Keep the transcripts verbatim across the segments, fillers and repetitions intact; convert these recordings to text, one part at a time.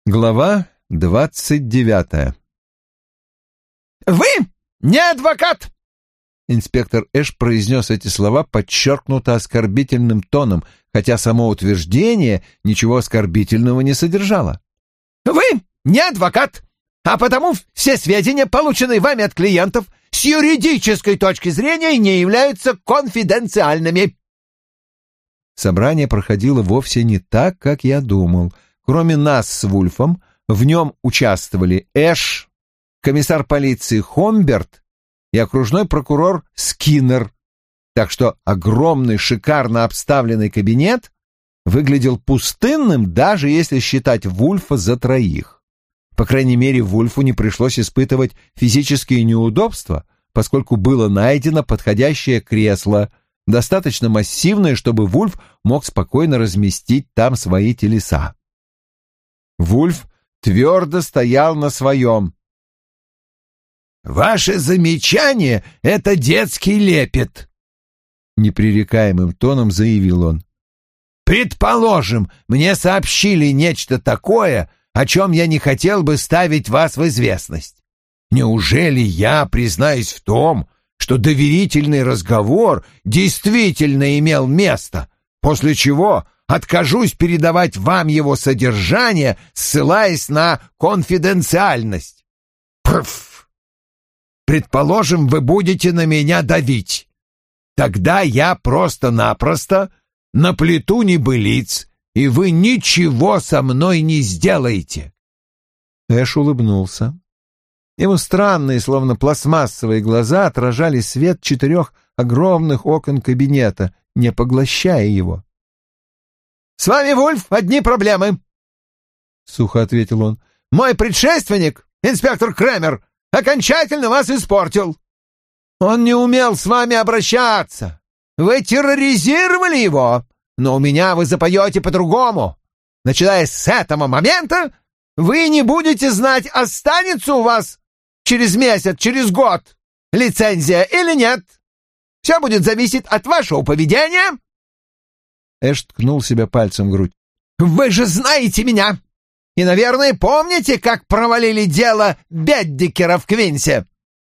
Глава двадцать девятая. «Вы не адвокат!» Инспектор Эш произнес эти слова подчеркнуто оскорбительным тоном, хотя само утверждение ничего оскорбительного не содержало. «Вы не адвокат, а потому все сведения, полученные вами от клиентов, с юридической точки зрения не являются конфиденциальными». Собрание проходило вовсе не так, как я думал. Кроме нас с Вульфом, в нем участвовали Эш, комиссар полиции Хомберт и окружной прокурор Скиннер, так что огромный шикарно обставленный кабинет выглядел пустынным, даже если считать Вульфа за троих. По крайней мере, Вульфу не пришлось испытывать физические неудобства, поскольку было найдено подходящее кресло, достаточно массивное, чтобы Вульф мог спокойно разместить там свои телеса. Вульф твердо стоял на своем. «Ваше замечание — это детский лепет», — непререкаемым тоном заявил он. «Предположим, мне сообщили нечто такое, о чем я не хотел бы ставить вас в известность. Неужели я признаюсь в том, что доверительный разговор действительно имел место, после чего откажусь передавать вам его содержание, ссылаясь на конфиденциальность? Пф! Предположим, вы будете на меня давить. Тогда я просто-напросто наплету небылиц, и вы ничего со мной не сделаете». Эш улыбнулся. Его странные, словно пластмассовые глаза отражали свет четырех огромных окон кабинета, не поглощая его. «С вами, Вульф, одни проблемы», — сухо ответил он. «Мой предшественник, инспектор Кремер, окончательно вас испортил. Он не умел с вами обращаться. Вы терроризировали его, но у меня вы запоете по-другому. Начиная с этого момента вы не будете знать, останется у вас через месяц, через год лицензия или нет. Все будет зависеть от вашего поведения». Эш ткнул себя пальцем в грудь. «Вы же знаете меня! И, наверное, помните, как провалили дело Беддикера в Квинсе?»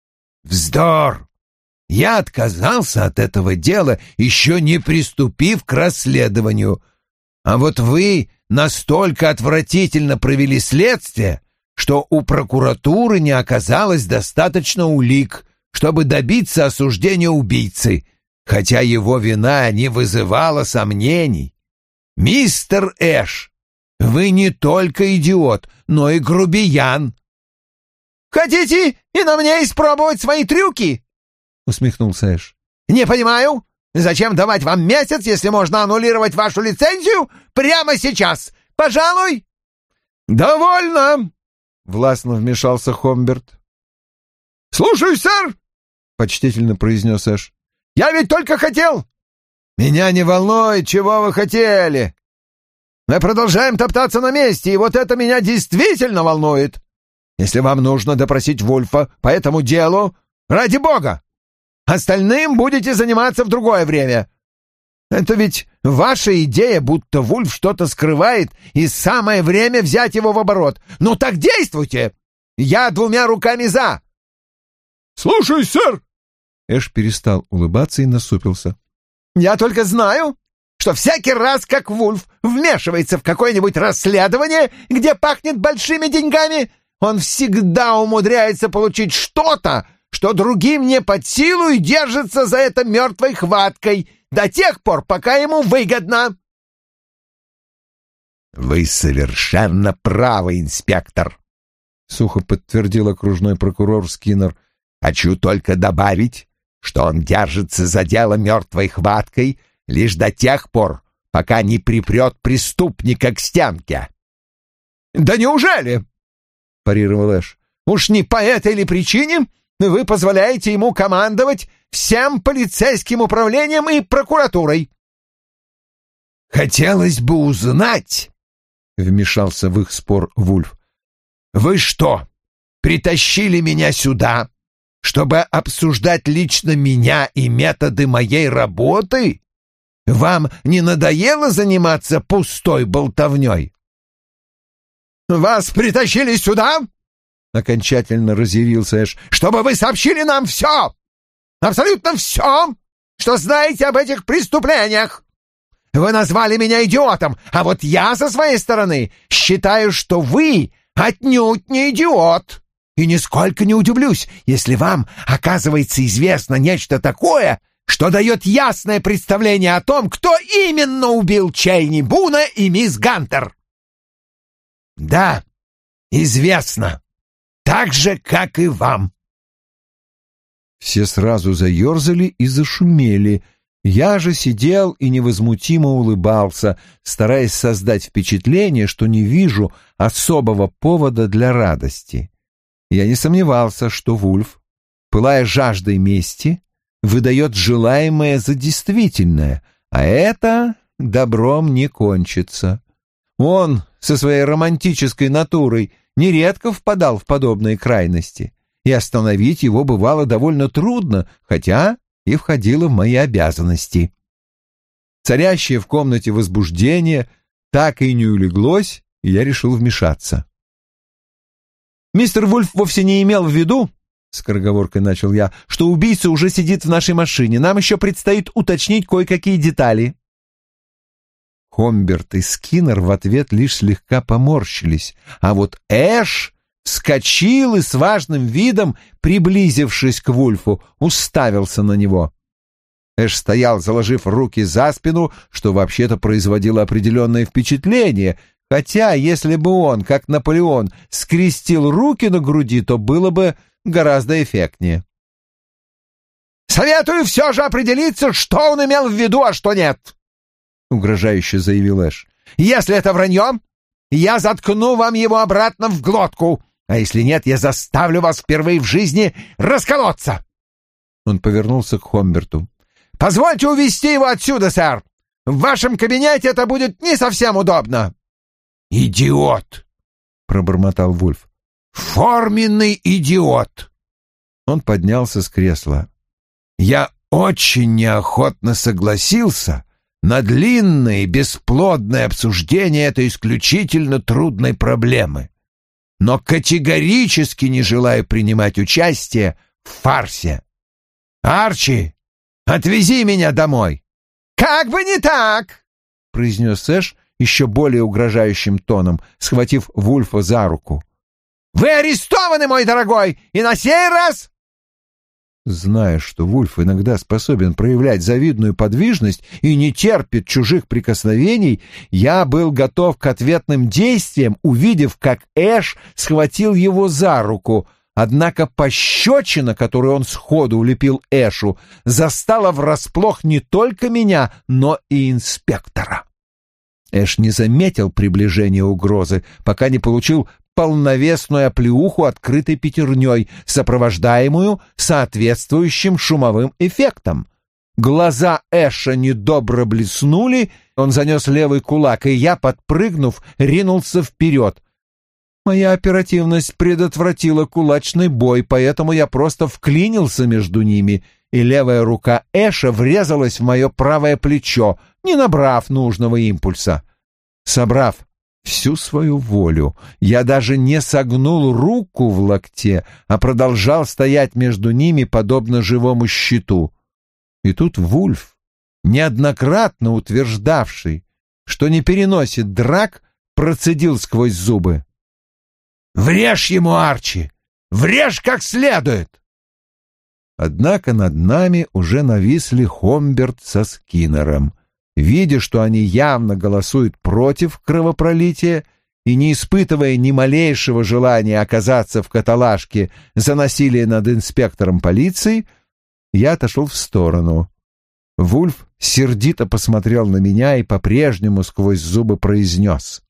«Вздор! Я отказался от этого дела, еще не приступив к расследованию. А вот вы настолько отвратительно провели следствие, что у прокуратуры не оказалось достаточно улик, чтобы добиться осуждения убийцы, хотя его вина не вызывала сомнений. Мистер Эш, вы не только идиот, но и грубиян». «Хотите и на мне испробовать свои трюки?» — усмехнулся Эш. «Не понимаю, зачем давать вам месяц, если можно аннулировать вашу лицензию прямо сейчас? Пожалуй...» «Довольно!» — властно вмешался Хомберт. «Слушаюсь, сэр!» — почтительно произнес Эш. «Я ведь только хотел...» «Меня не волнует, чего вы хотели. Мы продолжаем топтаться на месте, и вот это меня действительно волнует. Если вам нужно допросить Вульфа по этому делу, ради бога, остальным будете заниматься в другое время. Это ведь ваша идея, будто Вульф что-то скрывает, и самое время взять его в оборот. Ну так действуйте! Я двумя руками за!» «Слушаюсь, сэр!» Эш перестал улыбаться и насупился. «Я только знаю, что всякий раз, как Вульф вмешивается в какое-нибудь расследование, где пахнет большими деньгами, он всегда умудряется получить что-то, что другим не под силу, и держится за это мертвой хваткой до тех пор, пока ему выгодно». «Вы совершенно правы, инспектор», — сухо подтвердил окружной прокурор Скиннер. «Хочу только добавить, что он держится за дело мертвой хваткой лишь до тех пор, пока не припрет преступника к стенке». «Да неужели?» — парировал Эш. «Уж не по этой ли причине вы позволяете ему командовать всем полицейским управлением и прокуратурой?» «Хотелось бы узнать», — вмешался в их спор Вульф, «вы что, притащили меня сюда, чтобы обсуждать лично меня и методы моей работы? Вам не надоело заниматься пустой болтовней?» «Вас притащили сюда?» — окончательно разъярился Эш. «Чтобы вы сообщили нам все! Абсолютно все, что знаете об этих преступлениях! Вы назвали меня идиотом, а вот я со своей стороны считаю, что вы отнюдь не идиот. И нисколько не удивлюсь, если вам оказывается известно нечто такое, что дает ясное представление о том, кто именно убил Чейни Буна и мисс Гантер. Да, известно. Так же, как и вам». Все сразу заерзали и зашумели. Я же сидел и невозмутимо улыбался, стараясь создать впечатление, что не вижу особого повода для радости. Я не сомневался, что Вульф, пылая жаждой мести, выдает желаемое за действительное, а это добром не кончится. Он со своей романтической натурой нередко впадал в подобные крайности, и остановить его бывало довольно трудно, хотя и входило в мои обязанности. Царящее в комнате возбуждение так и не улеглось, и я решил вмешаться. «Мистер Вульф вовсе не имел в виду, — скороговоркой начал я, — что убийца уже сидит в нашей машине. Нам еще предстоит уточнить кое-какие детали». Хомберт и Скиннер в ответ лишь слегка поморщились, а вот Эш вскочил и с важным видом, приблизившись к Вульфу, уставился на него. Эш стоял, заложив руки за спину, что вообще-то производило определенное впечатление, хотя если бы он, как Наполеон, скрестил руки на груди, то было бы гораздо эффектнее. «Советую все же определиться, что он имел в виду, а что нет», — угрожающе заявил Эш. «Если это вранье, я заткну вам его обратно в глотку, а если нет, я заставлю вас впервые в жизни расколоться». Он повернулся к Хомберту. «Позвольте увезти его отсюда, сэр. В вашем кабинете это будет не совсем удобно». «Идиот!» — пробормотал Вульф. «Форменный идиот!» Он поднялся с кресла. «Я очень неохотно согласился на длинное и бесплодное обсуждение этой исключительно трудной проблемы, но категорически не желаю принимать участие в фарсе. Арчи, отвези меня домой!» «Как бы не так!» — произнес Эш еще более угрожающим тоном, схватив Вульфа за руку. «Вы арестованы, мой дорогой, и на сей раз...» Зная, что Вульф иногда способен проявлять завидную подвижность и не терпит чужих прикосновений, я был готов к ответным действиям, увидев, как Эш схватил его за руку, однако пощечина, которую он сходу улепил Эшу, застала врасплох не только меня, но и инспектора. Эш не заметил приближения угрозы, пока не получил полновесную оплеуху открытой пятерней, сопровождаемую соответствующим шумовым эффектом. Глаза Эша недобро блеснули, он занес левый кулак, и я, подпрыгнув, ринулся вперед. Моя оперативность предотвратила кулачный бой, поэтому я просто вклинился между ними, и левая рука Эша врезалась в мое правое плечо, не набрав нужного импульса. Собрав всю свою волю, я даже не согнул руку в локте, а продолжал стоять между ними, подобно живому щиту. И тут Вульф, неоднократно утверждавший, что не переносит драк, процедил сквозь зубы: «Врежь ему, Арчи! Врежь как следует!» Однако над нами уже нависли Хомберт со Скиннером. Видя, что они явно голосуют против кровопролития и не испытывая ни малейшего желания оказаться в каталажке за насилие над инспектором полиции, я отошел в сторону. Вульф сердито посмотрел на меня и по-прежнему сквозь зубы произнес: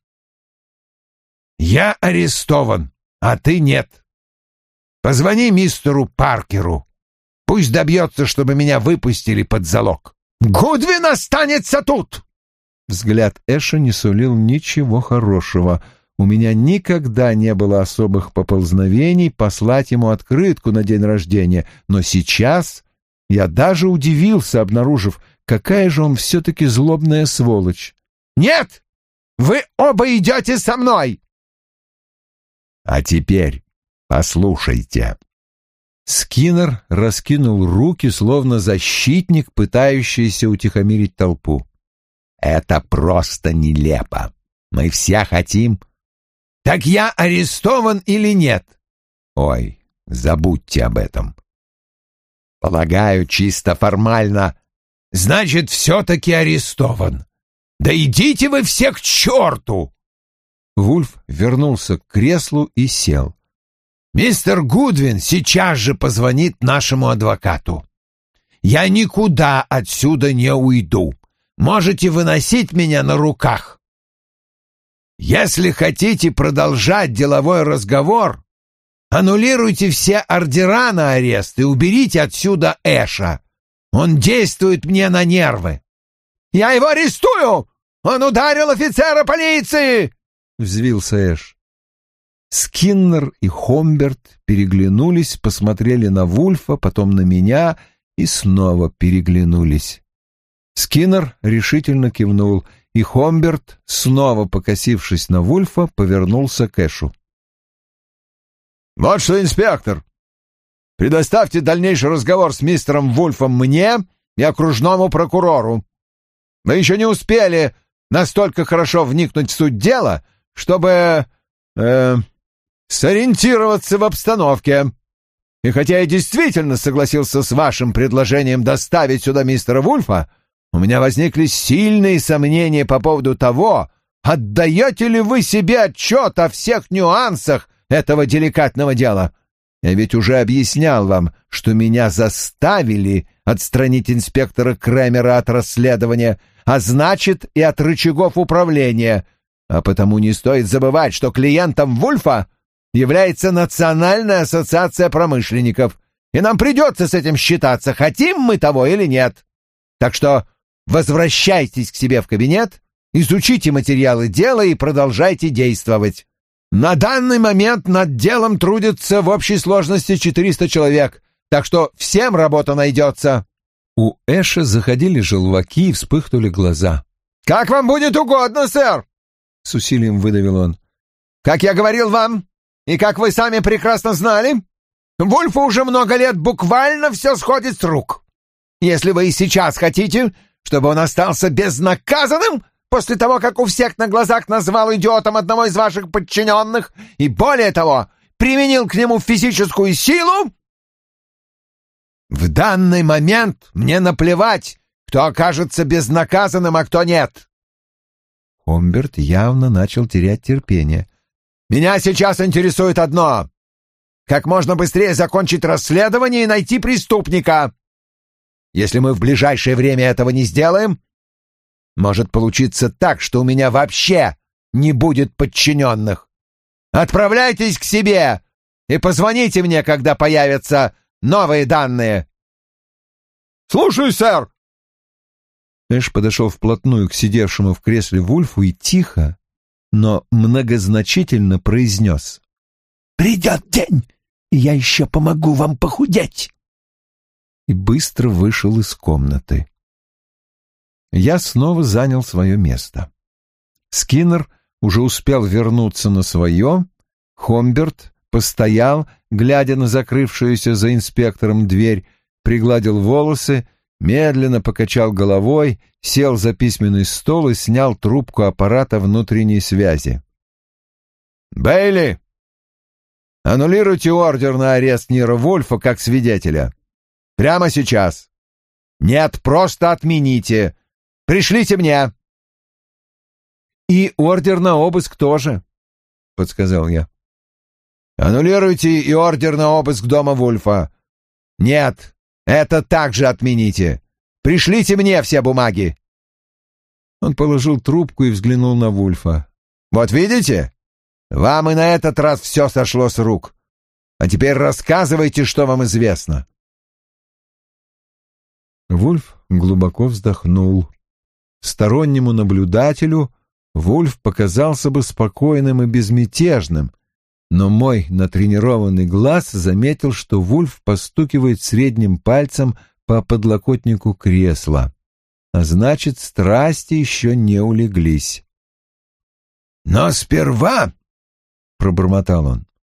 «Я арестован, а ты нет. Позвони мистеру Паркеру. Пусть добьется, чтобы меня выпустили под залог. Гудвин останется тут!» Взгляд Эша не сулил ничего хорошего. У меня никогда не было особых поползновений послать ему открытку на день рождения, но сейчас я даже удивился, обнаружив, какая же он все-таки злобная сволочь. «Нет! Вы оба идете со мной!» А теперь послушайте». Скиннер раскинул руки, словно защитник, пытающийся утихомирить толпу. «Это просто нелепо. Мы все хотим...» «Так я арестован или нет?» «Ой, забудьте об этом». «Полагаю, чисто формально...» «Значит, все-таки арестован. Да идите вы все к черту!» Вульф вернулся к креслу и сел. «Мистер Гудвин сейчас же позвонит нашему адвокату. Я никуда отсюда не уйду. Можете выносить меня на руках. Если хотите продолжать деловой разговор, аннулируйте все ордера на арест и уберите отсюда Эша. Он действует мне на нервы». «Я его арестую! Он ударил офицера полиции!» — взвился Эш. Скиннер и Хомберт переглянулись, посмотрели на Вульфа, потом на меня и снова переглянулись. Скиннер решительно кивнул, и Хомберт, снова покосившись на Вульфа, повернулся к Эшу. «Вот что, инспектор, предоставьте дальнейший разговор с мистером Вульфом мне и окружному прокурору. Мы еще не успели настолько хорошо вникнуть в суть дела, чтобы э, сориентироваться в обстановке. И хотя я действительно согласился с вашим предложением доставить сюда мистера Вульфа, у меня возникли сильные сомнения по поводу того, отдаете ли вы себе отчет о всех нюансах этого деликатного дела. Я ведь уже объяснял вам, что меня заставили отстранить инспектора Кремера от расследования, а значит и от рычагов управления, а потому не стоит забывать, что клиентом Вульфа является Национальная ассоциация промышленников, и нам придется с этим считаться, хотим мы того или нет. Так что возвращайтесь к себе в кабинет, изучите материалы дела и продолжайте действовать. На данный момент над делом трудится в общей сложности четыреста человек, так что всем работа найдется». У Эша заходили желваки и вспыхнули глаза. «Как вам будет угодно, сэр!» — с усилием выдавил он. «Как я говорил вам, и как вы сами прекрасно знали, Вульфу уже много лет буквально все сходит с рук. Если вы и сейчас хотите, чтобы он остался безнаказанным после того, как у всех на глазах назвал идиотом одного из ваших подчиненных и, более того, применил к нему физическую силу, в данный момент мне наплевать, кто окажется безнаказанным, а кто нет». Хомберт явно начал терять терпение. «Меня сейчас интересует одно — как можно быстрее закончить расследование и найти преступника. Если мы в ближайшее время этого не сделаем, может получиться так, что у меня вообще не будет подчиненных. Отправляйтесь к себе и позвоните мне, когда появятся новые данные». «Слушаюсь, сэр!» Эш подошел вплотную к сидевшему в кресле Вульфу и тихо, но многозначительно произнес: «Придет день, и я еще помогу вам похудеть!» И быстро вышел из комнаты. Я снова занял свое место. Скиннер уже успел вернуться на свое, Хомберт постоял, глядя на закрывшуюся за инспектором дверь, пригладил волосы, медленно покачал головой, сел за письменный стол и снял трубку аппарата внутренней связи. «Бейли, аннулируйте ордер на арест Нира Вульфа как свидетеля. Прямо сейчас. Нет, просто отмените. Пришлите мне». «И ордер на обыск тоже», — подсказал я. «Аннулируйте и ордер на обыск дома Вульфа. Нет, это также отмените. Пришлите мне все бумаги». Он положил трубку и взглянул на Вульфа. «Вот видите? Вам и на этот раз все сошло с рук. А теперь рассказывайте, что вам известно». Вульф глубоко вздохнул. Стороннему наблюдателю Вульф показался бы спокойным и безмятежным, но мой натренированный глаз заметил, что Вульф постукивает средним пальцем по подлокотнику кресла, а значит, страсти еще не улеглись. «Но сперва, — пробормотал он,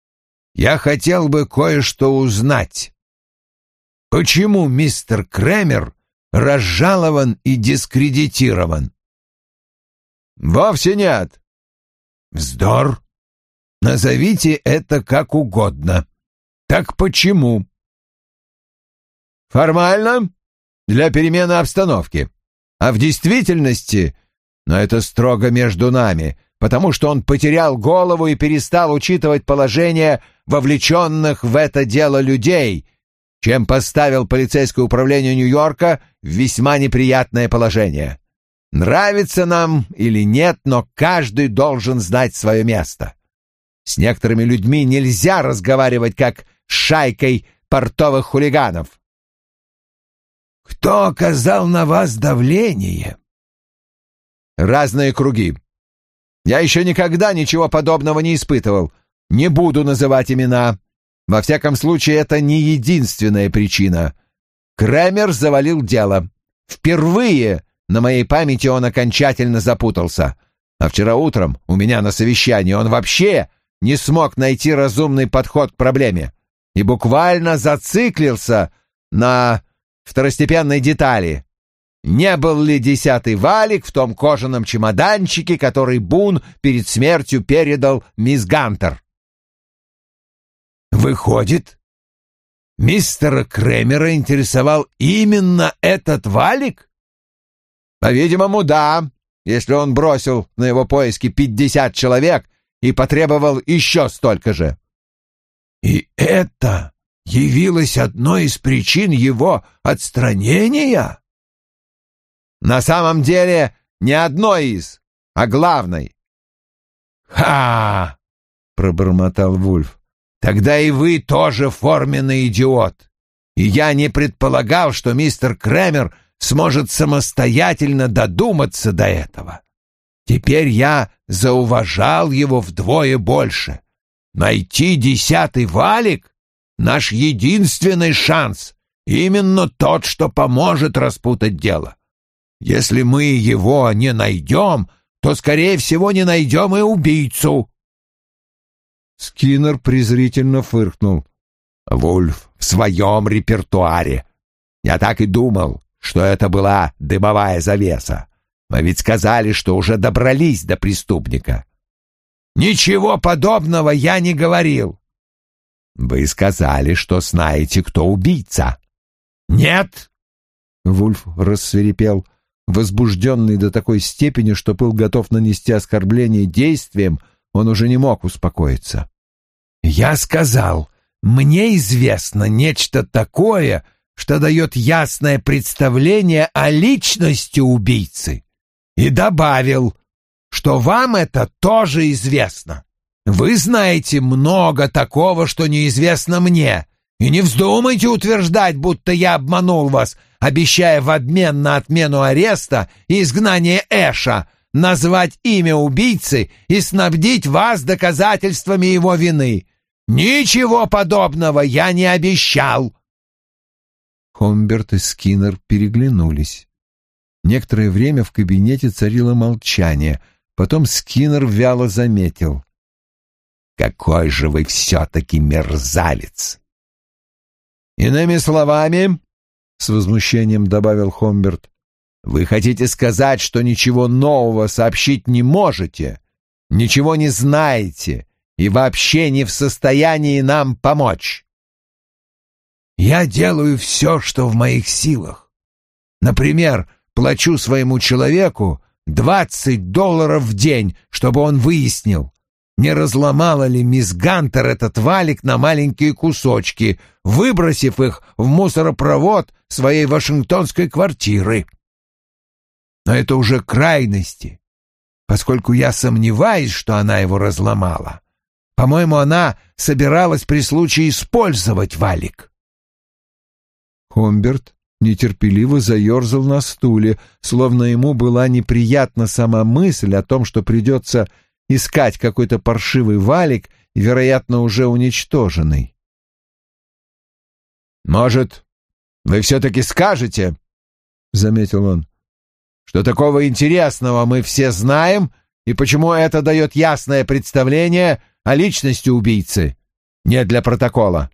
я хотел бы кое-что узнать. Почему мистер Кремер разжалован и дискредитирован?» «Вовсе нет». «Вздор. Назовите это как угодно. Так почему?» «Формально, для перемены обстановки. А в действительности, но это строго между нами, потому что он потерял голову и перестал учитывать положение вовлеченных в это дело людей, чем поставил полицейское управление Нью-Йорка в весьма неприятное положение. Нравится нам или нет, но каждый должен знать свое место. С некоторыми людьми нельзя разговаривать как с шайкой портовых хулиганов». «Кто оказал на вас давление?» «Разные круги. Я еще никогда ничего подобного не испытывал. Не буду называть имена. Во всяком случае, это не единственная причина. Кремер завалил дело. Впервые на моей памяти он окончательно запутался. А вчера утром у меня на совещании он вообще не смог найти разумный подход к проблеме и буквально зациклился на второстепенной детали. Не был ли десятый валик в том кожаном чемоданчике, который Бун перед смертью передал мисс Гантер?» «Выходит, мистера Кремера интересовал именно этот валик?» «По-видимому, да, если он бросил на его поиски пятьдесят человек и потребовал еще столько же». «И это явилось одной из причин его отстранения?» «На самом деле не одной из, а главной». «Ха!» — пробормотал Вульф. «Тогда и вы тоже форменный идиот. И я не предполагал, что мистер Кремер сможет самостоятельно додуматься до этого. Теперь я зауважал его вдвое больше. Найти десятый валик — наш единственный шанс, именно тот, что поможет распутать дело. Если мы его не найдем, то, скорее всего, не найдем и убийцу». Скиннер презрительно фыркнул. «Вульф в своем репертуаре. Я так и думал, что это была дымовая завеса. Мы ведь сказали, что уже добрались до преступника». «Ничего подобного я не говорил». «Вы сказали, что знаете, кто убийца». «Нет!» Вульф рассвирепел, возбужденный до такой степени, что был готов нанести оскорбление действием, он уже не мог успокоиться. «Я сказал, мне известно нечто такое, что дает ясное представление о личности убийцы, и добавил, что вам это тоже известно. Вы знаете много такого, что неизвестно мне, и не вздумайте утверждать, будто я обманул вас, обещая в обмен на отмену ареста и изгнание Эша назвать имя убийцы и снабдить вас доказательствами его вины. Ничего подобного я не обещал». Хомберт и Скиннер переглянулись. Некоторое время в кабинете царило молчание. Потом Скиннер вяло заметил: «Какой же вы все-таки мерзавец!» «Иными словами, — с возмущением добавил Хомберт, — вы хотите сказать, что ничего нового сообщить не можете, ничего не знаете и вообще не в состоянии нам помочь?» «Я делаю все, что в моих силах. Например, плачу своему человеку двадцать долларов в день, чтобы он выяснил, не разломала ли мисс Гантер этот валик на маленькие кусочки, выбросив их в мусоропровод своей вашингтонской квартиры. Но это уже крайности, поскольку я сомневаюсь, что она его разломала. По-моему, она собиралась при случае использовать валик». Хомберт нетерпеливо заерзал на стуле, словно ему была неприятна сама мысль о том, что придется искать какой-то паршивый валик, вероятно, уже уничтоженный. «Может, вы все-таки скажете, — заметил он, — что такого интересного мы все знаем, и почему это дает ясное представление о личности убийцы? не для протокола».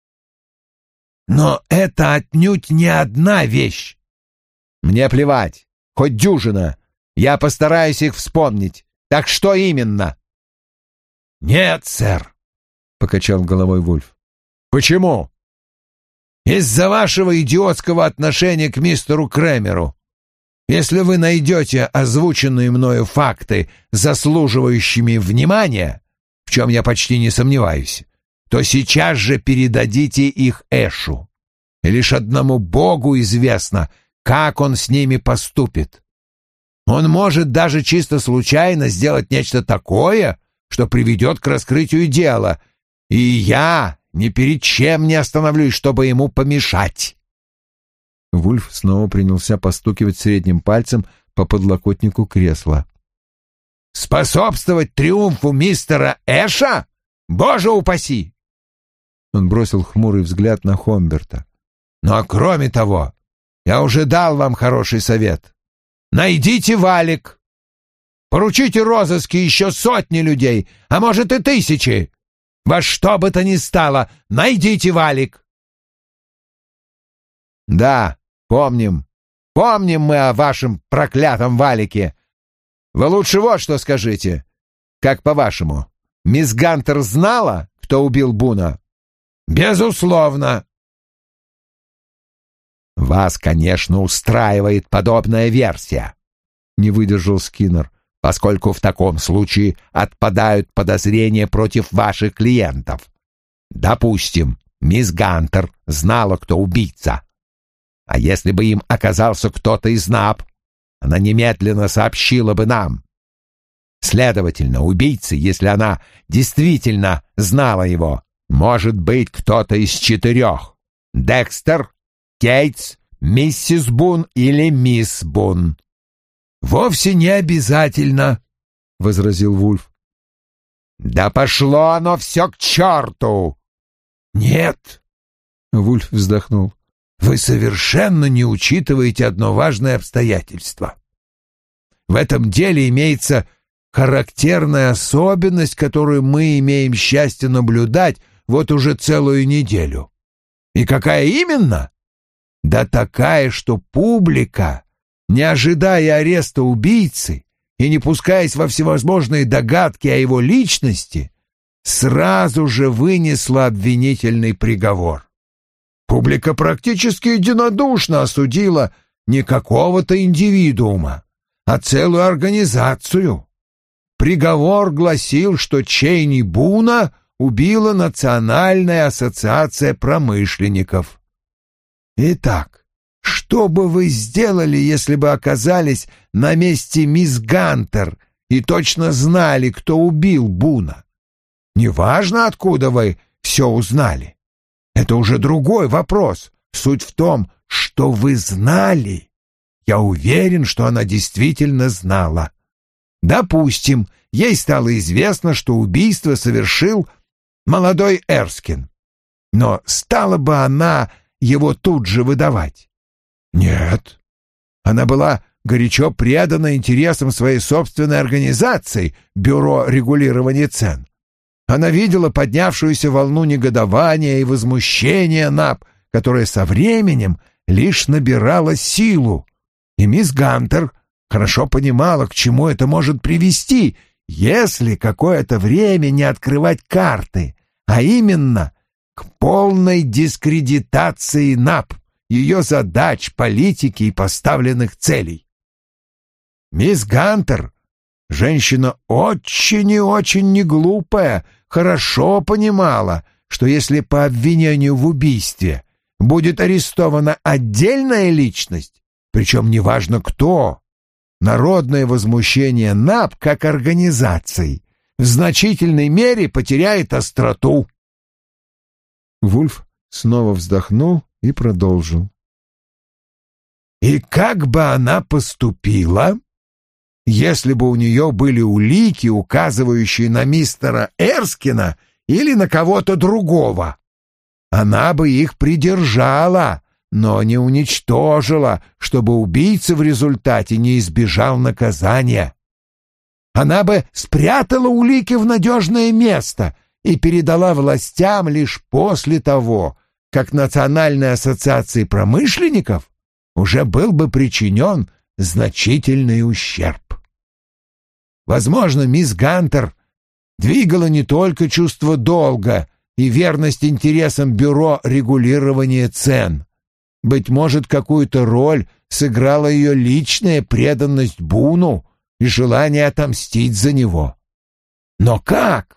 «Но это отнюдь не одна вещь». «Мне плевать, хоть дюжина. Я постараюсь их вспомнить. Так что именно?» «Нет, сэр», — покачал головой Вульф. «Почему?» «Из-за вашего идиотского отношения к мистеру Крэмеру. Если вы найдете озвученные мною факты, заслуживающими внимания, в чем я почти не сомневаюсь, то сейчас же передадите их Эшу. И лишь одному Богу известно, как он с ними поступит. Он может даже чисто случайно сделать нечто такое, что приведет к раскрытию дела, и я ни перед чем не остановлюсь, чтобы ему помешать». Вульф снова принялся постукивать средним пальцем по подлокотнику кресла. «Способствовать триумфу мистера Эша? Боже упаси!» Он бросил хмурый взгляд на Хомберта. «Но кроме того, я уже дал вам хороший совет. Найдите валик. Поручите розыске еще сотни людей, а может и тысячи. Во что бы то ни стало, найдите валик». «Да, помним. Помним мы о вашем проклятом валике. Вы лучше вот что скажите. Как по-вашему, мисс Гантер знала, кто убил Буна?» «Безусловно». «Вас, конечно, устраивает подобная версия», — не выдержал Скиннер, «поскольку в таком случае отпадают подозрения против ваших клиентов. Допустим, мисс Гантер знала, кто убийца. А если бы им оказался кто-то из НАП, она немедленно сообщила бы нам. Следовательно, убийцей, если она действительно знала его, может быть кто-то из четырех: Декстер, Кейтс, миссис Бун или мисс Бун». «Вовсе не обязательно», — возразил Вульф. «Да пошло оно все к черту!» «Нет», — Вульф вздохнул, — «вы совершенно не учитываете одно важное обстоятельство. В этом деле имеется характерная особенность, которую мы имеем счастье наблюдать вот уже целую неделю. И какая именно? Да такая, что публика, не ожидая ареста убийцы и не пускаясь во всевозможные догадки о его личности, сразу же вынесла обвинительный приговор. Публика практически единодушно осудила не какого-то индивидуума, а целую организацию. Приговор гласил, что Чейни Буна убила Национальная ассоциация промышленников. Итак, что бы вы сделали, если бы оказались на месте мисс Гантер и точно знали, кто убил Буна? Неважно, откуда вы все узнали. Это уже другой вопрос. Суть в том, что вы знали. Я уверен, что она действительно знала. Допустим, ей стало известно, что убийство совершил молодой Эрскин. Но стала бы она его тут же выдавать? Нет. Она была горячо предана интересам своей собственной организации, Бюро регулирования цен. Она видела поднявшуюся волну негодования и возмущения НАП, которая со временем лишь набирала силу. И мисс Гантер хорошо понимала, к чему это может привести, если какое-то время не открывать карты, а именно к полной дискредитации НАП, ее задач, политики и поставленных целей. Мисс Гантер, женщина очень и очень неглупая, хорошо понимала, что если по обвинению в убийстве будет арестована отдельная личность, причем неважно кто, народное возмущение НАП как организации в значительной мере потеряет остроту. Вульф снова вздохнул и продолжил. И как бы она поступила, если бы у нее были улики, указывающие на мистера Эрскина или на кого-то другого? Она бы их придержала, но не уничтожила, чтобы убийца в результате не избежал наказания. Она бы спрятала улики в надежное место и передала властям лишь после того, как Национальной ассоциации промышленников уже был бы причинен значительный ущерб. Возможно, мисс Гантер двигала не только чувство долга и верность интересам Бюро регулирования цен. Быть может, какую-то роль сыграла ее личная преданность Буну и желание отомстить за него. Но как?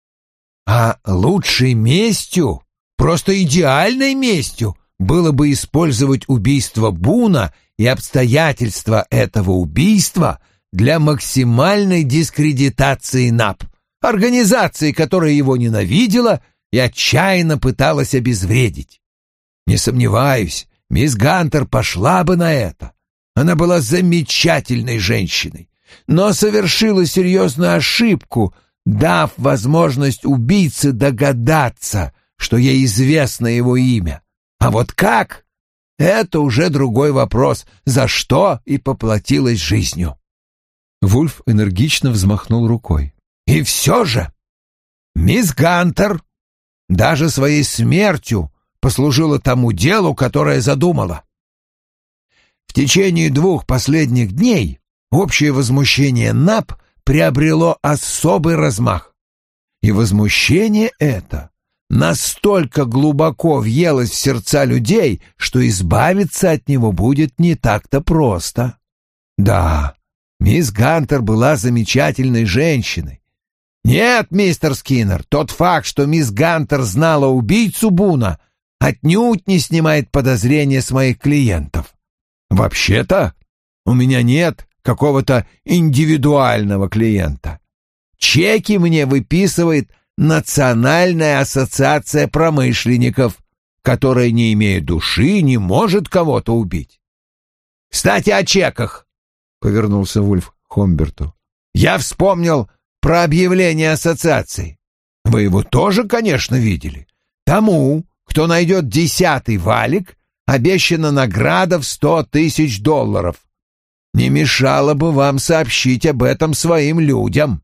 А лучшей местью, просто идеальной местью, было бы использовать убийство Буна и обстоятельства этого убийства для максимальной дискредитации НАП, организации, которая его ненавидела и отчаянно пыталась обезвредить. Не сомневаюсь, мисс Гантер пошла бы на это. Она была замечательной женщиной, но совершила серьезную ошибку, дав возможность убийце догадаться, что ей известно его имя. А вот как? Это уже другой вопрос, за что и поплатилась жизнью. Вульф энергично взмахнул рукой. И все же мисс Гантер даже своей смертью послужила тому делу, которое задумала. В течение двух последних дней общее возмущение НАП приобрело особый размах. И возмущение это настолько глубоко въелось в сердца людей, что избавиться от него будет не так-то просто. Да, мисс Гантер была замечательной женщиной. Нет, мистер Скиннер, тот факт, что мисс Гантер знала убийцу Буна, отнюдь не снимает подозрения с моих клиентов. Вообще-то, у меня нет какого-то индивидуального клиента. Чеки мне выписывает Национальная ассоциация промышленников, которая, не имея души, не может кого-то убить. Кстати, о чеках, — повернулся Вульф к Хомберту. Я вспомнил про объявление ассоциации. Вы его тоже, конечно, видели. Тому, кто найдет десятый валик, обещана награда в сто тысяч долларов. Не мешало бы вам сообщить об этом своим людям.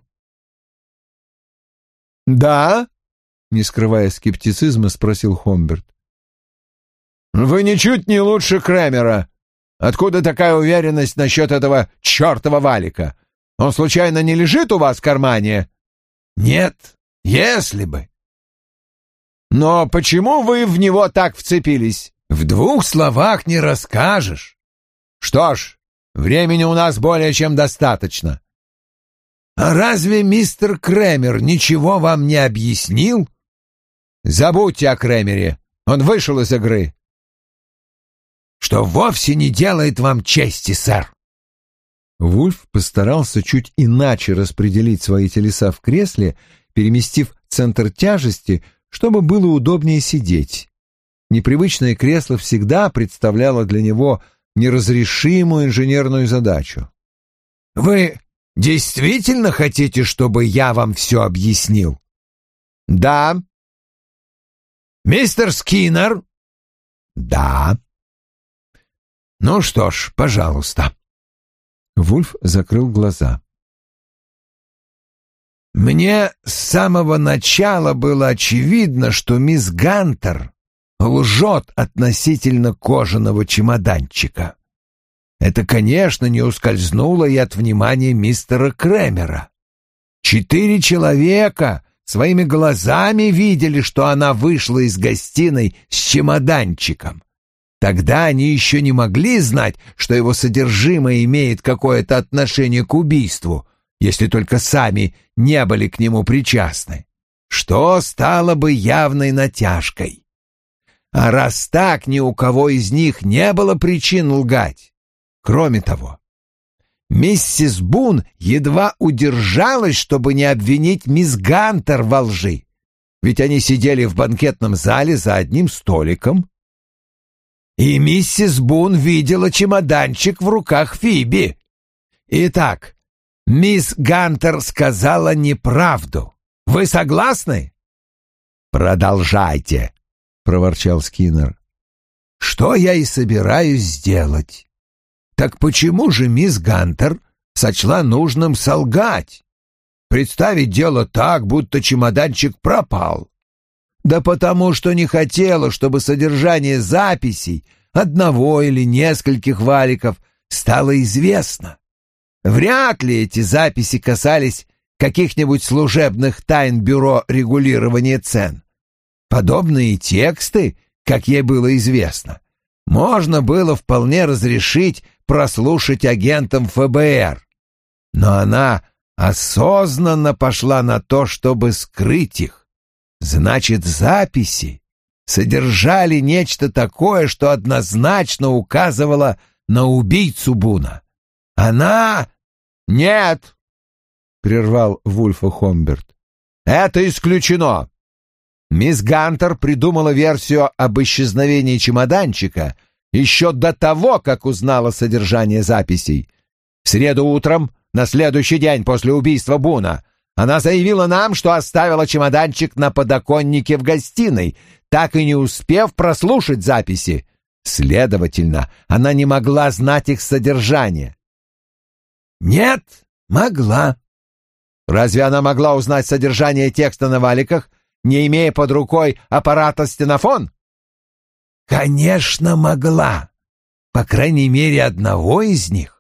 «Да?» — не скрывая скептицизма, спросил Хомберт. «Вы ничуть не лучше Кремера. Откуда такая уверенность насчет этого чертова валика? Он случайно не лежит у вас в кармане?» «Нет, если бы». «Но почему вы в него так вцепились? В двух словах не расскажешь. Что ж, времени у нас более чем достаточно. А разве мистер Кремер ничего вам не объяснил? Забудьте о Кремере, он вышел из игры. Что вовсе не делает вам чести, сэр». Вульф постарался чуть иначе распределить свои телеса в кресле, переместив центр тяжести, чтобы было удобнее сидеть. Непривычное кресло всегда представляло для него неразрешимую инженерную задачу. «Вы действительно хотите, чтобы я вам все объяснил?» «Да». «Мистер Скиннер?» «Да». «Ну что ж, пожалуйста». Вульф закрыл глаза. «Мне с самого начала было очевидно, что мисс Гантер лжет относительно кожаного чемоданчика. Это, конечно, не ускользнуло и от внимания мистера Кремера. Четыре человека своими глазами видели, что она вышла из гостиной с чемоданчиком. Тогда они еще не могли знать, что его содержимое имеет какое-то отношение к убийству, если только сами не были к нему причастны, что стало бы явной натяжкой. А раз так, ни у кого из них не было причин лгать. Кроме того, миссис Бун едва удержалась, чтобы не обвинить мисс Гантер во лжи, ведь они сидели в банкетном зале за одним столиком, и миссис Бун видела чемоданчик в руках Фиби. Итак, мисс Гантер сказала неправду. Вы согласны? «Продолжайте», — проворчал Скиннер. «Что я и собираюсь сделать. Так почему же мисс Гантер сочла нужным солгать? представить дело так, будто чемоданчик пропал. Да потому что не хотела, чтобы содержание записей одного или нескольких валиков стало известно. Вряд ли эти записи касались каких-нибудь служебных тайн Бюро регулирования цен. Подобные тексты, как ей было известно, можно было вполне разрешить прослушать агентам эф бэ эр. Но она осознанно пошла на то, чтобы скрыть их. Значит, записи содержали нечто такое, что однозначно указывало на убийцу Буна. Она... «Нет!» — прервал Вульфа Хомберт. «Это исключено. Мисс Гантер придумала версию об исчезновении чемоданчика еще до того, как узнала содержание записей. В среду утром, на следующий день после убийства Буна, она заявила нам, что оставила чемоданчик на подоконнике в гостиной, так и не успев прослушать записи. Следовательно, она не могла знать их содержание». «Нет, могла». «Разве она могла узнать содержание текста на валиках, не имея под рукой аппарата стенофон?» «Конечно, могла. По крайней мере, одного из них.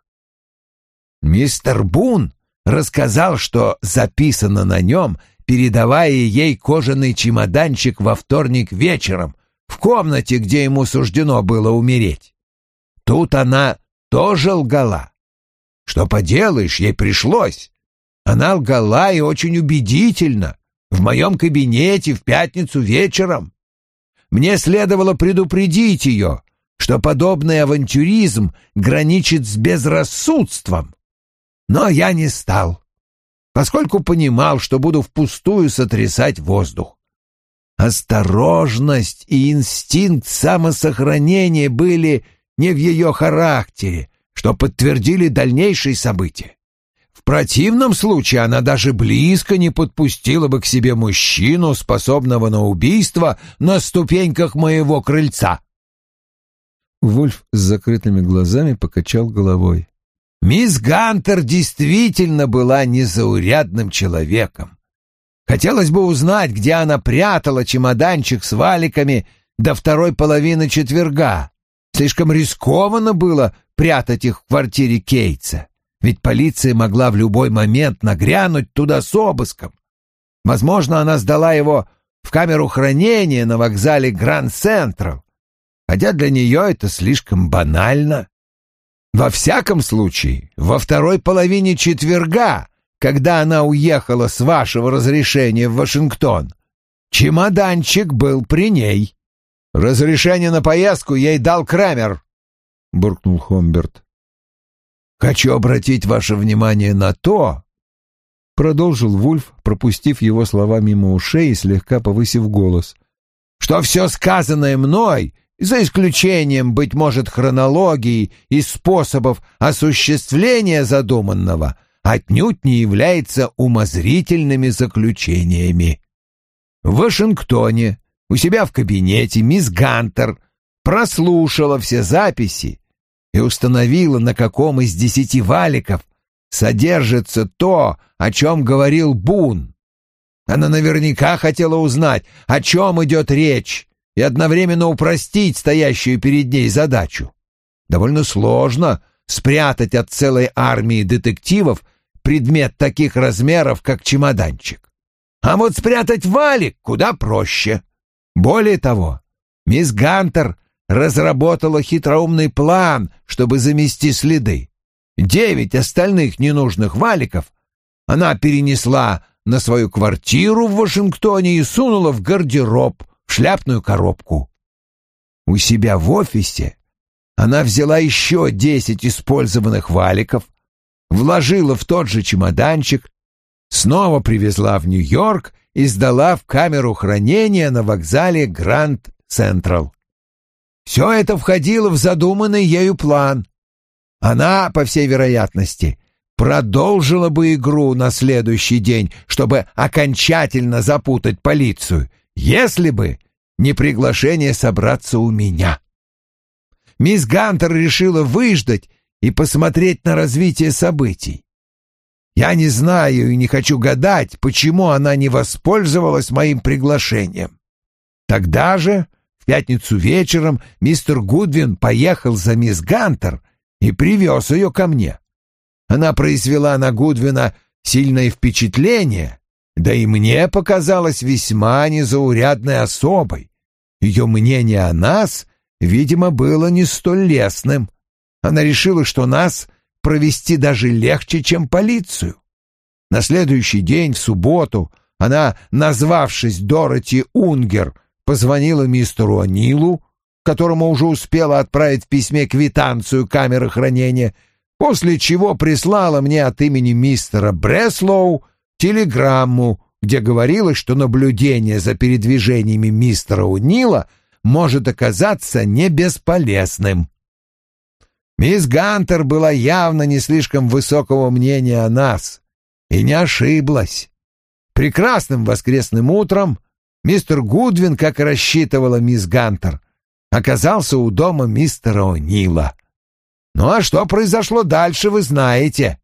Мистер Бун рассказал, что записано на нем, передавая ей кожаный чемоданчик во вторник вечером в комнате, где ему суждено было умереть. Тут она тоже лгала. Что поделаешь, ей пришлось. Она лгала и очень убедительно. В моем кабинете в пятницу вечером. Мне следовало предупредить ее, что подобный авантюризм граничит с безрассудством. Но я не стал, поскольку понимал, что буду впустую сотрясать воздух. Осторожность и инстинкт самосохранения были не в ее характере, что подтвердили дальнейшие события. В противном случае она даже близко не подпустила бы к себе мужчину, способного на убийство, на ступеньках моего крыльца. Вульф с закрытыми глазами покачал головой. Мисс Гантер действительно была незаурядным человеком. Хотелось бы узнать, где она прятала чемоданчик с валиками до второй половины четверга. Слишком рискованно было прятать их в квартире Кейтса, ведь полиция могла в любой момент нагрянуть туда с обыском. Возможно, она сдала его в камеру хранения на вокзале Гранд Централ, хотя для нее это слишком банально. Во всяком случае, во второй половине четверга, когда она уехала с вашего разрешения в Вашингтон, чемоданчик был при ней. «Разрешение на поездку ей дал Крамер», — буркнул Хомберт. «Хочу обратить ваше внимание на то», — продолжил Вульф, пропустив его слова мимо ушей и слегка повысив голос, «что все сказанное мной, за исключением, быть может, хронологии и способов осуществления задуманного, отнюдь не является умозрительными заключениями. В Вашингтоне у себя в кабинете мисс Гантер прослушала все записи и установила, на каком из десяти валиков содержится то, о чем говорил Бун. Она наверняка хотела узнать, о чем идет речь, и одновременно упростить стоящую перед ней задачу. Довольно сложно спрятать от целой армии детективов предмет таких размеров, как чемоданчик. А вот спрятать валик куда проще. Более того, мисс Гантер разработала хитроумный план, чтобы замести следы. Девять остальных ненужных валиков она перенесла на свою квартиру в Вашингтоне и сунула в гардероб, в шляпную коробку. У себя в офисе она взяла еще десять использованных валиков, вложила в тот же чемоданчик, снова привезла в Нью-Йорк и сдала в камеру хранения на вокзале Гранд Централ. Все это входило в задуманный ею план. Она, по всей вероятности, продолжила бы игру на следующий день, чтобы окончательно запутать полицию, если бы не приглашение собраться у меня. Мисс Гантер решила выждать и посмотреть на развитие событий. Я не знаю и не хочу гадать, почему она не воспользовалась моим приглашением. Тогда же, в пятницу вечером, мистер Гудвин поехал за мисс Гантер и привез ее ко мне. Она произвела на Гудвина сильное впечатление, да и мне показалась весьма незаурядной особой. Ее мнение о нас, видимо, было не столь лестным. Она решила, что нас провести даже легче, чем полицию. На следующий день, в субботу, она, назвавшись Дороти Унгер, позвонила мистеру О'Нилу, которому уже успела отправить в письме квитанцию камеры хранения, после чего прислала мне от имени мистера Бреслоу телеграмму, где говорилось, что наблюдение за передвижениями мистера О'Нила может оказаться не бесполезным. Мисс Гантер была явно не слишком высокого мнения о нас и не ошиблась. Прекрасным воскресным утром мистер Гудвин, как и рассчитывала мисс Гантер, оказался у дома мистера О'Нила. Ну а что произошло дальше, вы знаете.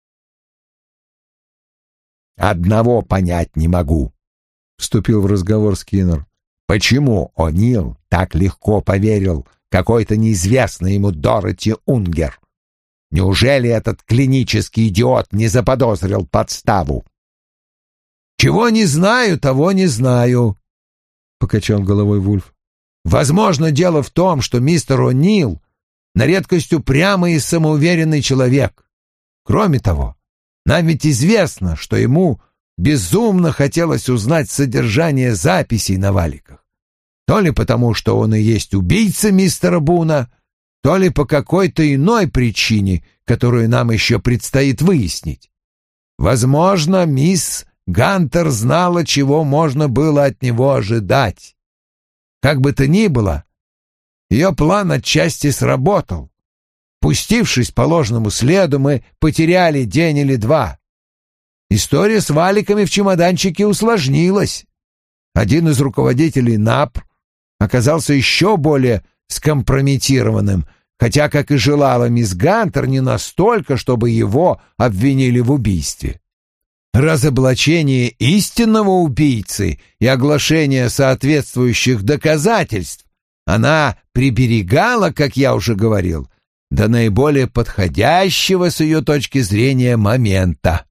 «Одного понять не могу», — вступил в разговор Скиннер. «Почему О'Нил так легко поверил какой-то неизвестной ему Дороти Унгер? Неужели этот клинический идиот не заподозрил подставу?» «Чего не знаю, того не знаю», — покачал головой Вульф. «Возможно, дело в том, что мистер О'Нил на редкость упрямый и самоуверенный человек. Кроме того, нам ведь известно, что ему безумно хотелось узнать содержание записей на валиках. То ли потому, что он и есть убийца мистера Буна, то ли по какой-то иной причине, которую нам еще предстоит выяснить. Возможно, мисс Гантер знала, чего можно было от него ожидать. Как бы то ни было, ее план отчасти сработал. Пустившись по ложному следу, мы потеряли день или два. История с валиками в чемоданчике усложнилась. Один из руководителей НАП оказался еще более скомпрометированным, хотя, как и желала мисс Гантер, не настолько, чтобы его обвинили в убийстве. Разоблачение истинного убийцы и оглашение соответствующих доказательств она приберегала, как я уже говорил, до наиболее подходящего с ее точки зрения момента.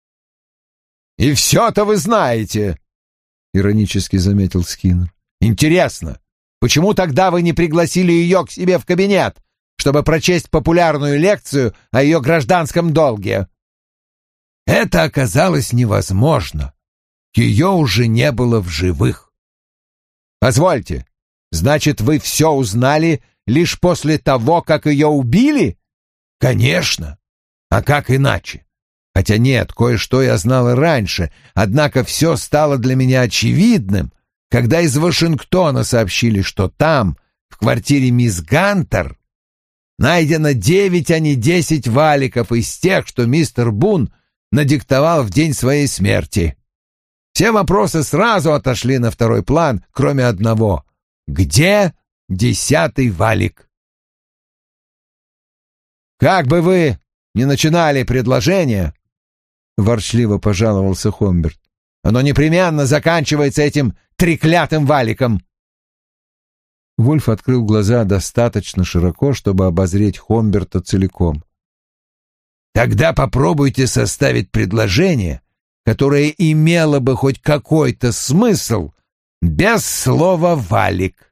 «И все-то вы знаете», — иронически заметил Скиннер. «Интересно, почему тогда вы не пригласили ее к себе в кабинет, чтобы прочесть популярную лекцию о ее гражданском долге?» Это оказалось невозможно. Ее уже не было в живых. «Позвольте, значит, вы все узнали лишь после того, как ее убили?» «Конечно. А как иначе? Хотя нет, кое-что я знал и раньше, однако все стало для меня очевидным, когда из Вашингтона сообщили, что там, в квартире мисс Гантер, найдено девять, а не десять валиков из тех, что мистер Бун надиктовал в день своей смерти. Все вопросы сразу отошли на второй план, кроме одного. Где десятый валик? «Как бы вы ни начинали предложение, — ворчливо пожаловался Хомберт, — оно непременно заканчивается этим треклятым валиком». Вульф открыл глаза достаточно широко, чтобы обозреть Хомберта целиком. «Тогда попробуйте составить предложение, которое имело бы хоть какой-то смысл без слова «валик».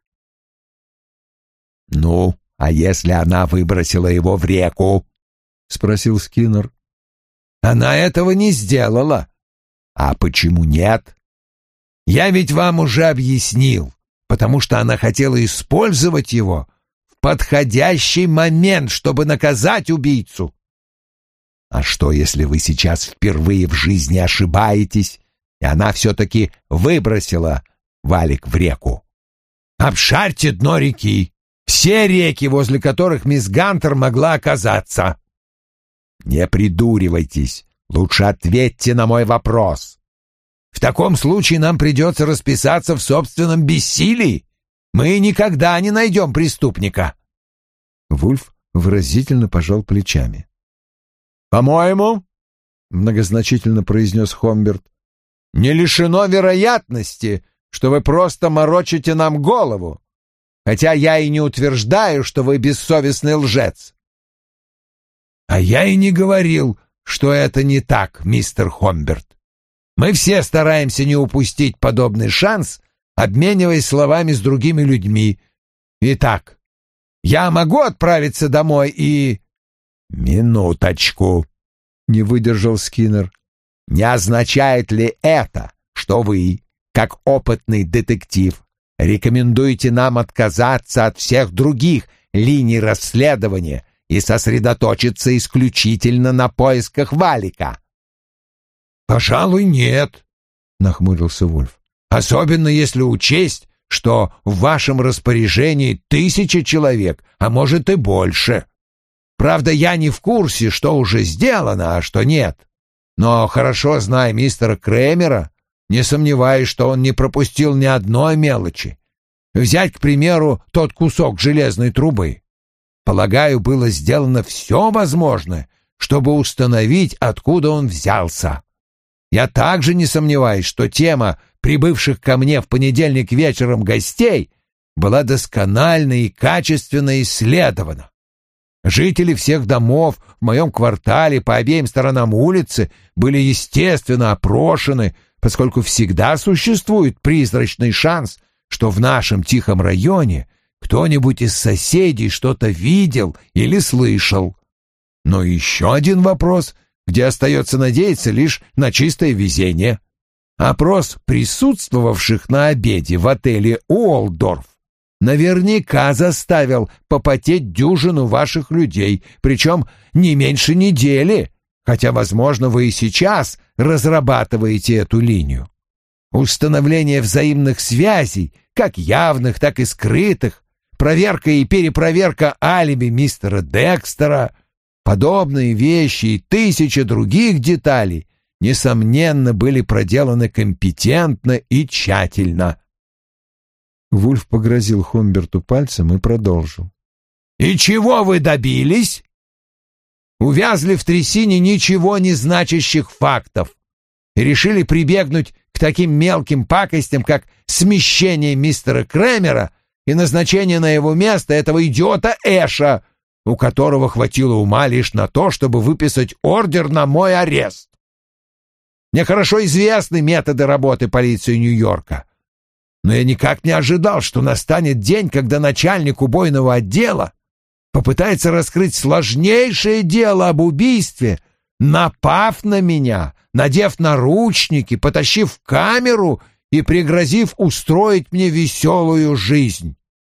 «Ну, а если она выбросила его в реку?» — спросил Скиннер. «Она этого не сделала». «А почему нет?» «Я ведь вам уже объяснил, потому что она хотела использовать его в подходящий момент, чтобы наказать убийцу». «А что, если вы сейчас впервые в жизни ошибаетесь, и она все-таки выбросила валик в реку?» «Обшарьте дно реки, все реки, возле которых мисс Гантер могла оказаться». «Не придуривайтесь, лучше ответьте на мой вопрос». «В таком случае нам придется расписаться в собственном бессилии. Мы никогда не найдем преступника». Вульф выразительно пожал плечами. «По-моему, — многозначительно произнес Хомберт, — «не лишено вероятности, что вы просто морочите нам голову, хотя я и не утверждаю, что вы бессовестный лжец». «А я и не говорил, что это не так, мистер Хомберт. Мы все стараемся не упустить подобный шанс, обмениваясь словами с другими людьми. Итак, я могу отправиться домой и...» «Минуточку», — не выдержал Скиннер. «Не означает ли это, что вы, как опытный детектив, рекомендуете нам отказаться от всех других линий расследования и сосредоточиться исключительно на поисках Валика?» «Пожалуй, нет», — нахмурился Вульф. «Особенно если учесть, что в вашем распоряжении тысяча человек, а может и больше. Правда, я не в курсе, что уже сделано, а что нет. Но хорошо зная мистера Кремера, не сомневаюсь, что он не пропустил ни одной мелочи. Взять, к примеру, тот кусок железной трубы. Полагаю, было сделано все возможное, чтобы установить, откуда он взялся. Я также не сомневаюсь, что тема прибывших ко мне в понедельник вечером гостей была досконально и качественно исследована. Жители всех домов в моем квартале по обеим сторонам улицы были естественно опрошены, поскольку всегда существует призрачный шанс, что в нашем тихом районе кто-нибудь из соседей что-то видел или слышал. Но еще один вопрос, где остается надеяться лишь на чистое везение. Опрос присутствовавших на обеде в отеле «Уолдорф» наверняка заставил попотеть дюжину ваших людей, причем не меньше недели, хотя, возможно, вы и сейчас разрабатываете эту линию. Установление взаимных связей, как явных, так и скрытых, проверка и перепроверка алиби мистера Декстера, подобные вещи и тысячи других деталей, несомненно, были проделаны компетентно и тщательно. Вульф погрозил Хомберту пальцем и продолжил. «И чего вы добились? Увязли в трясине ничего не значащих фактов и решили прибегнуть к таким мелким пакостям, как смещение мистера Кремера и назначение на его место этого идиота Эша, у которого хватило ума лишь на то, чтобы выписать ордер на мой арест. Мне хорошо известны методы работы полиции Нью-Йорка, но я никак не ожидал, что настанет день, когда начальник убойного отдела попытается раскрыть сложнейшее дело об убийстве, напав на меня, надев наручники, потащив в камеру и пригрозив устроить мне веселую жизнь».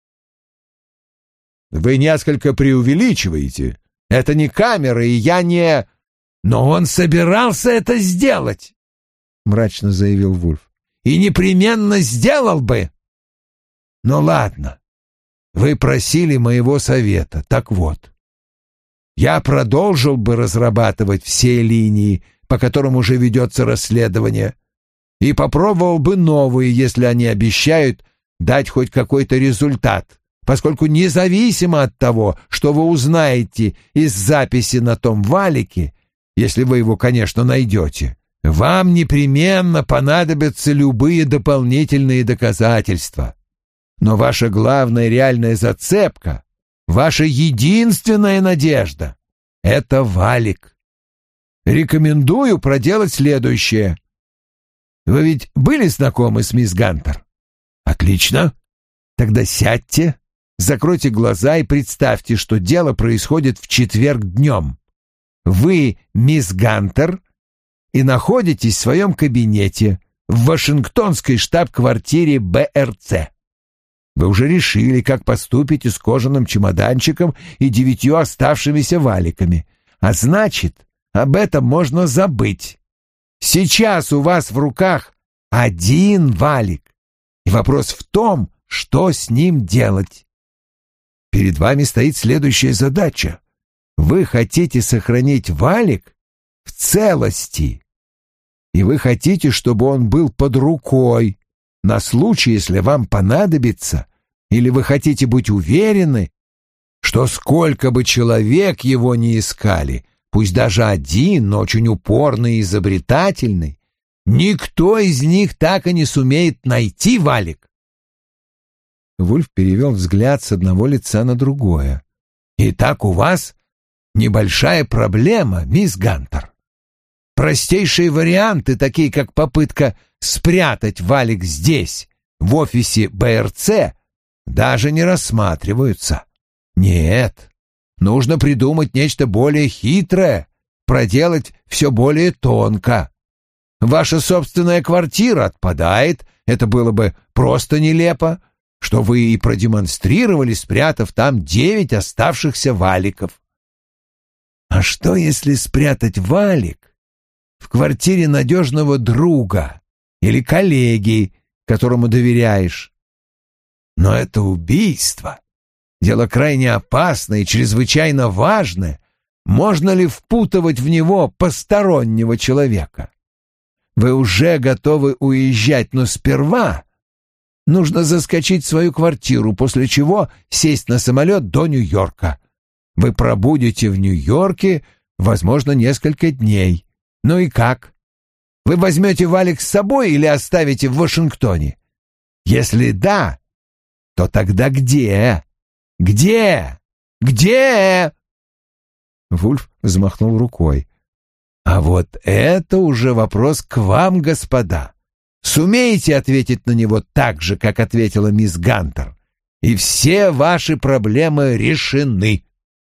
«Вы несколько преувеличиваете. Это не камера, и я не...» «Но он собирался это сделать», — мрачно заявил Вульф. «И непременно сделал бы. Ну ладно, вы просили моего совета, так вот. Я продолжил бы разрабатывать все линии, по которым уже ведется расследование, и попробовал бы новые, если они обещают дать хоть какой-то результат, поскольку независимо от того, что вы узнаете из записи на том валике, если вы его, конечно, найдете, вам непременно понадобятся любые дополнительные доказательства. Но ваша главная реальная зацепка, ваша единственная надежда — это валик. Рекомендую проделать следующее. Вы ведь были знакомы с мисс Гантер? Отлично. Тогда сядьте, закройте глаза и представьте, что дело происходит в четверг днем. Вы мисс Гантер и находитесь в своем кабинете в Вашингтонской штаб-квартире Бэ Эр Цэ. Вы уже решили, как поступите с кожаным чемоданчиком и девятью оставшимися валиками. А значит, об этом можно забыть. Сейчас у вас в руках один валик. И вопрос в том, что с ним делать. Перед вами стоит следующая задача. Вы хотите сохранить валик в целости. И вы хотите, чтобы он был под рукой, на случай, если вам понадобится, или вы хотите быть уверены, что сколько бы человек его ни искали, пусть даже один, но очень упорный и изобретательный, никто из них так и не сумеет найти Валик. Вульф перевел взгляд с одного лица на другое. «Итак, у вас небольшая проблема, мисс Гантер. Простейшие варианты, такие как попытка спрятать Валик здесь, в офисе БРЦ, даже не рассматриваются. Нет, нужно придумать нечто более хитрое, проделать все более тонко. Ваша собственная квартира отпадает, это было бы просто нелепо, что вы и продемонстрировали, спрятав там девять оставшихся Валиков. А что, если спрятать Валик в квартире надежного друга или коллеги, которому доверяешь? Но это убийство. Дело крайне опасное и чрезвычайно важное. Можно ли впутывать в него постороннего человека? Вы уже готовы уезжать, но сперва нужно заскочить в свою квартиру, после чего сесть на самолет до Нью-Йорка. Вы пробудете в Нью-Йорке, возможно, несколько дней. Ну и как? Вы возьмете Валик с собой или оставите в Вашингтоне? Если да, то тогда где? Где? Где? Вульф взмахнул рукой. А вот это уже вопрос к вам, господа. Сумеете ответить на него так же, как ответила мисс Гантер, и все ваши проблемы решены.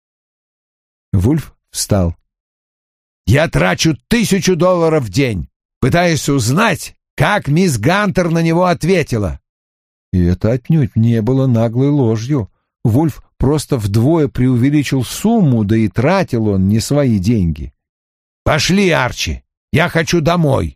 Вульф встал. Я трачу тысячу долларов в день, пытаясь узнать, как мисс Гантер на него ответила. И это отнюдь не было наглой ложью. Вульф просто вдвое преувеличил сумму, да и тратил он не свои деньги. «Пошли, Арчи, я хочу домой!»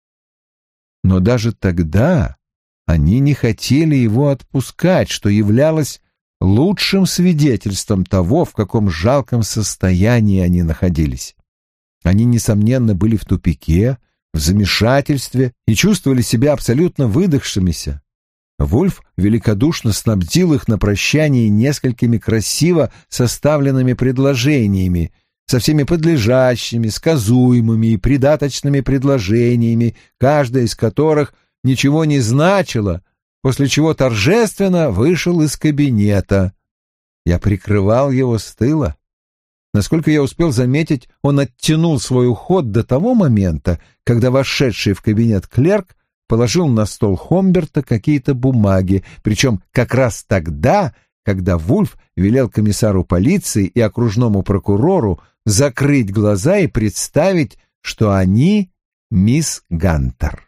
Но даже тогда они не хотели его отпускать, что являлось лучшим свидетельством того, в каком жалком состоянии они находились. Они, несомненно, были в тупике, в замешательстве и чувствовали себя абсолютно выдохшимися. Вульф великодушно снабдил их на прощание несколькими красиво составленными предложениями, со всеми подлежащими, сказуемыми и придаточными предложениями, каждая из которых ничего не значила, после чего торжественно вышел из кабинета. Я прикрывал его с тыла. Насколько я успел заметить, он оттянул свой уход до того момента, когда вошедший в кабинет клерк положил на стол Хомберта какие-то бумаги, причем как раз тогда, когда Вульф велел комиссару полиции и окружному прокурору закрыть глаза и представить, что они мисс Гантер.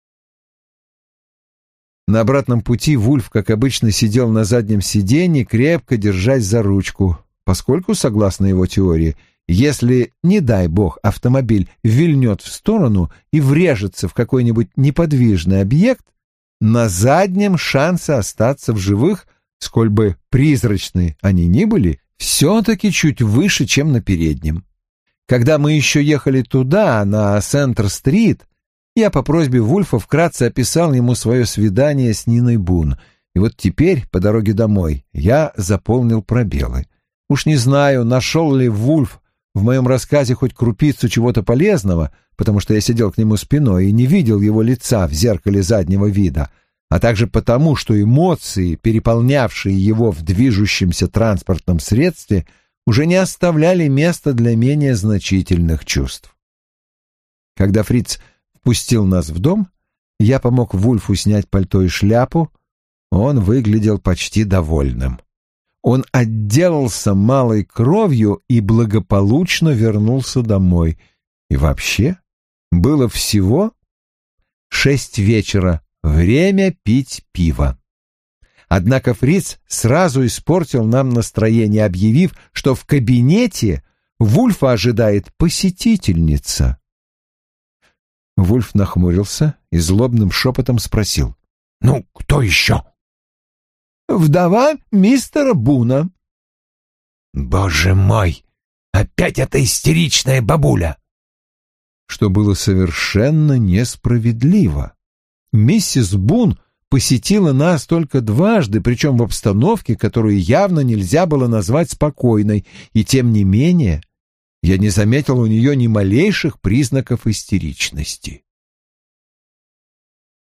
На обратном пути Вульф, как обычно, сидел на заднем сиденье, крепко держась за ручку, поскольку, согласно его теории, если, не дай бог, автомобиль вильнет в сторону и врежется в какой-нибудь неподвижный объект, на заднем шансы остаться в живых, сколь бы призрачны они ни были, все-таки чуть выше, чем на переднем. Когда мы еще ехали туда, на Центр-стрит, я по просьбе Вульфа вкратце описал ему свое свидание с Ниной Бун, и вот теперь, по дороге домой, я заполнил пробелы. Уж не знаю, нашел ли Вульф в моем рассказе хоть крупицу чего-то полезного, потому что я сидел к нему спиной и не видел его лица в зеркале заднего вида, а также потому, что эмоции, переполнявшие его в движущемся транспортном средстве, уже не оставляли места для менее значительных чувств. Когда Фриц впустил нас в дом, я помог Вульфу снять пальто и шляпу. Он выглядел почти довольным. Он отделался малой кровью и благополучно вернулся домой. И вообще, было всего шесть вечера. Время пить пиво. Однако Фриц сразу испортил нам настроение, объявив, что в кабинете Вульфа ожидает посетительница. Вульф нахмурился и злобным шепотом спросил: «Ну, кто еще?» «Вдова мистера Буна». «Боже мой! Опять эта истеричная бабуля!» Что было совершенно несправедливо. Миссис Бун посетила нас только дважды, причем в обстановке, которую явно нельзя было назвать спокойной, и тем не менее Я не заметил у нее ни малейших признаков истеричности.